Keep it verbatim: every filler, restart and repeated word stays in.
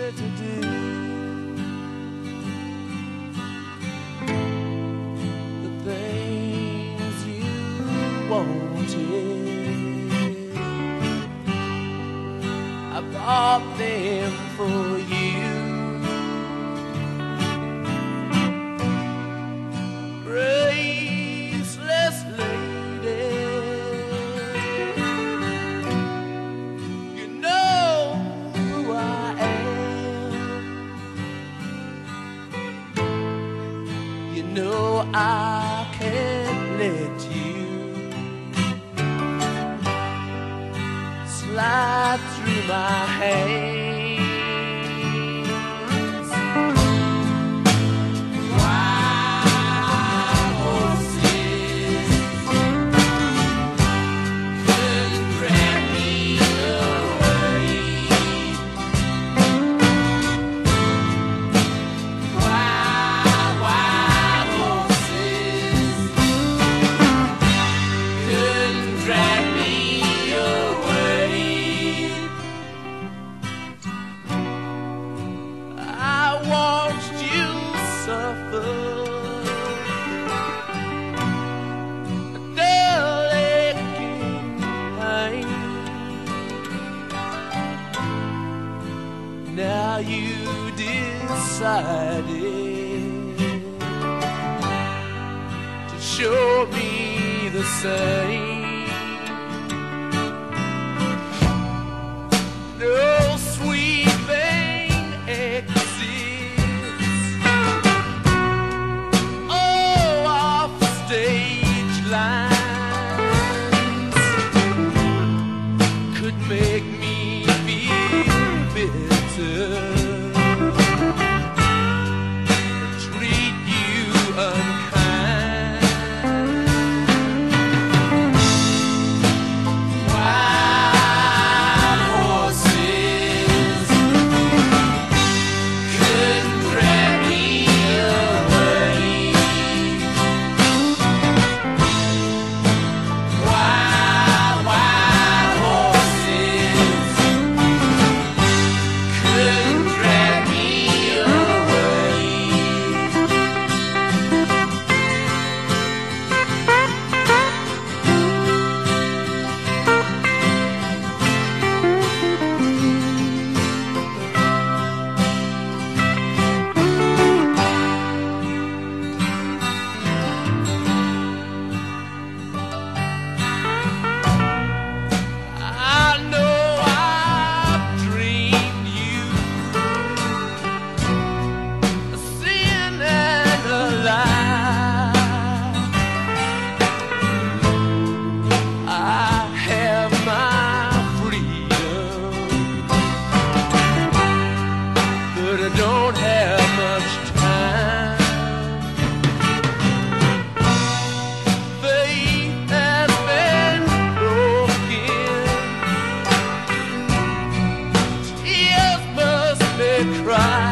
easy to do. The things you wanted, I bought them for you. Graceless lady, you know who I am. You know I can't let you slide through my hands. Wild horses couldn't grab me away. Wild, wild horses couldn't drag me away. I watched you suffer a dull aching pain. Now you decided to show me the same. No sweet thing exists. Oh, off stage lines could make me feel bitter, treat you unkind. Wild horses couldn't drag me away. Wild, wild horses couldn't drag me away. I know I've dreamed you a sin and a lie. I have my freedom, but I don't have much time. Faith has been broken, tears must be cried.